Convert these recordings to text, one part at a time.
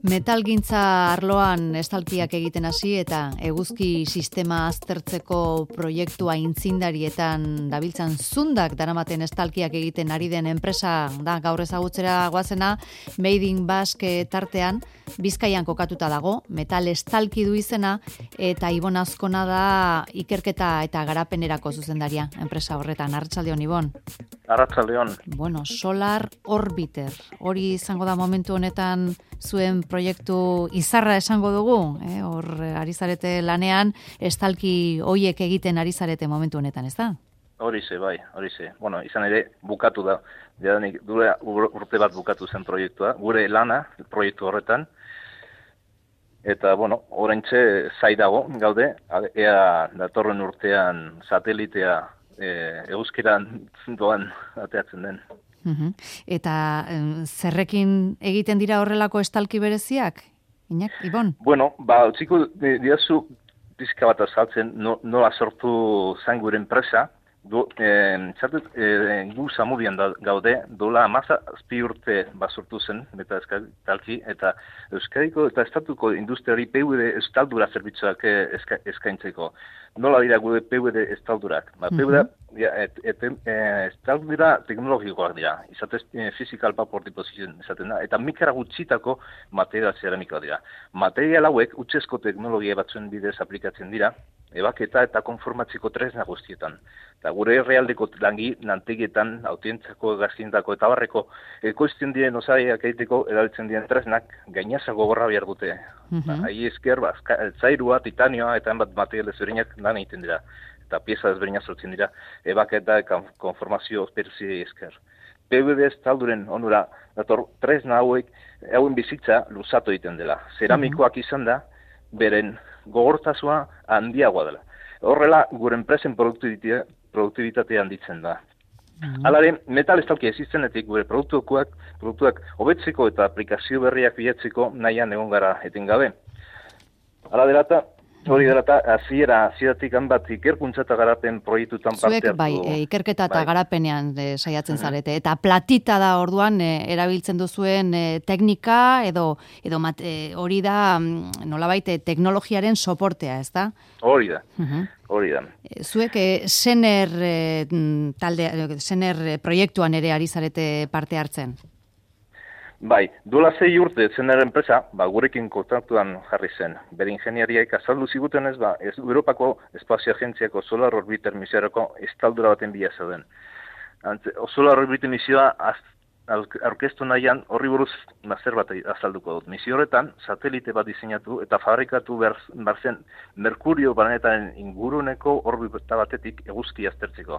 Metalgintza arloan estalkiak egiten hasi eta eguzki sistema aztertzeko proiektua aitzindarietan dabiltzan zundak daramaten estalkiak egiten ari den enpresa da gaur ezagutzera goazena, Made in Basque tartean Bizkaian kokatuta dago, metal estalki du izena eta Ibon Azkona da ikerketa eta garapenerako zuzendaria enpresa horretan. Arratsaldeon, Ibon. Arratsaldeon. Bueno, Solar Orbiter. Hori izango da momentu honetan zuen proiektu izarra esango dugu, hor ari zarete lanean, estalki hoiek egiten ari zarete momentu honetan, ez da? Horixe, bai, horixe. Bueno, izan ere, bukatu da, jadanik urte bat bukatu zen proiektua, gure lana, proiektu horretan, eta, bueno, oraintxe zai dago, gaude, ea datorren urtean satelitea eguzkiran doan ateatzen den. Eta zerrekin egiten dira horrelako estalki bereziak? Ibon? Bueno, utziko diazu pizka bat azaltzen nola sortu zan gure enpresa. Gu Zamudian gaude, dola 17 urte sortu zen, eta estalki, eta Euskadiko eta Estatuko industriari PVD estaldura zerbitzuak eskaintzeko. Nola dira gure PVD estaldurak? PVD estaldura teknologikoak dira, izatez physical vapor deposition esaten da, eta mikara gutxitako material zeramikoa dira. Material hauek utxezko teknologia batzuen bidez aplikatzen dira, ebaketa eta konformatzeko tresna guztietan. Eta gure herrialdeko lantegietan, autientzako, gaztientako eta barreko ekoizten diren osagaiak egiteko erabiltzen diren tresnak gainazako gorra behar dute. Ahi esker, zairua, titanioa eta enbat material ezberdinak lan egiten dira. Eta pieza ezberdinak sortzen dira, ebaketa eta konformazio espeziei esker. PVD estalduren onura, dator tresna hauen bizitza luzatu egiten dela. Zeramikoak izan da, beren gogortasua handiagoa dela. Horrela, gure enpresen produktibitatea handitzen da. Halare, metal estalki existenetik gure produktuak hobetzeko eta aplikazio berriak bilatzeko nahian egon gara etengabe. Hala hori delata, hasieratik hanbat ikerkuntza eta garapen proiektutan parte hartu. Zuek, bai, ikerketa eta garapenean saiatzen zarete. Eta platita da orduan erabiltzen duzuen teknika edo hori da nolabait teknologiaren soportea, ez da? Hori da. Hori da. Zuek Sener proiektuan ere ari zarete parte hartzen? Bai, duela 6 urte Sener enpresa, gurekin kontaktuan jarri zen. Bere ingeniariak azaldu zigutenez, Europako Espazio Agentziako Solar Orbiter misioarako estaldura baten bila zeuden. Solar Orbiter misioa aurkeztu nahian horri buruz zer bat azalduko dut. Misio horretan, satelite bat diseinatu eta fabrikatu behar zen Merkurio planetaren inguruneko orbita batetik eguzki aztertzeko.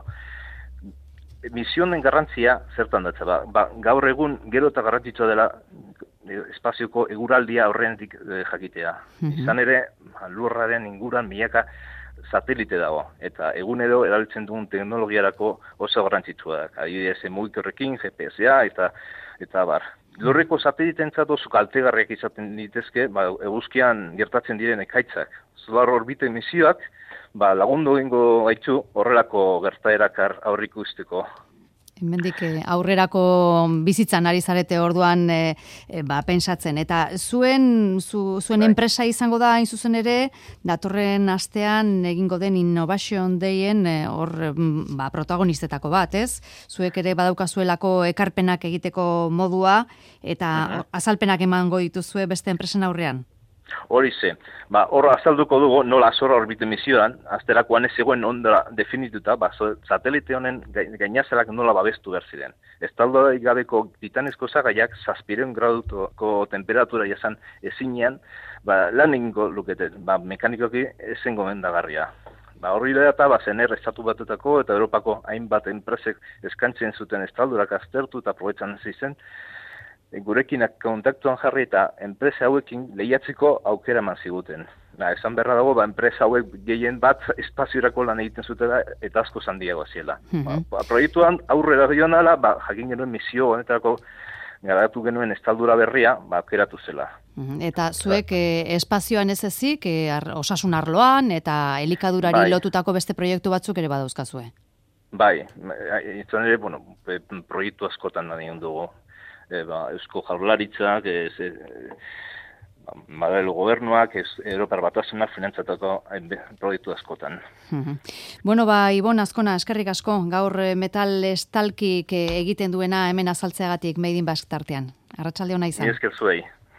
Misionen garrantzia zertan datza, gaur egun gero eta garrantzitsua dela espazioko eguraldia horrenetik jakitea. Izan ere, lurraren inguran milaka satelite dago, eta egunero erabiltzen dugun teknologiarako oso garrantzitsua da. Adibidez, mugikorrekin, GPS-a eta bar. Lurreko sateliteentzat oso kaltegarriak izaten ditezke, eguzkian gertatzen diren ekaitzak. Solar Orbiter misioak lagundu egingo gaitu horrelako gertaerak aurreikusteko. Hemendik aurrerako bizitzan ari zarete orduan pentsatzen. Eta zuen enpresa izango da hain zuzen ere, datorren astean egingo den Innovation Dayen protagonistetako bat, ez? Zuek ere badaukazuelako ekarpenak egiteko modua eta azalpenak emango dituzue beste enpresen aurrean. Horixe, hor azalduko dugu nola Solar Orbiter misioan, azterakoan ez zegoen ondora definituta, satelite honen gainazalak nola babestu behar ziren. Estaldurik gabeko titanezko osagaiak 700 graduko temperatura jasan ezinean, lan egingo luketen, mekanikoki ezen gomendagarria. Horri da eta Sener estatu batutako eta Europako hainbat enpresek eskantzen zuten estaldurak aztertu eta probetzan zizen, gurekin kontaktuan jarri eta enpresa hauekin lehiatzeko aukera eman ziguten. Esan beharra dago, enpresa hauek gehien bat espaziorako lan egiten zutela eta asko handiagoa ziela. Proiektuan aurrera joan ala, jakin genuen misio honetarako garatu genuen estaldura berria, aukeratu zela. Eta zuek espazioan ez ezik, osasun arloan eta elikadurari lotutako beste proiektu batzuk ere badauzkazue? Bai, izan ere, proiektu askotan lan egin dugu. Eusko Jaurlaritzak, Badel gobernuak, Europar Batasunak finantzatako proiektu askotan. Bueno, Ibon Azkona, eskerrik asko, gaur metal estalkik egiten duena hemen azaltzeagatik Made in Basque tartean. Arratsalde ona izan. Ni esker zuei.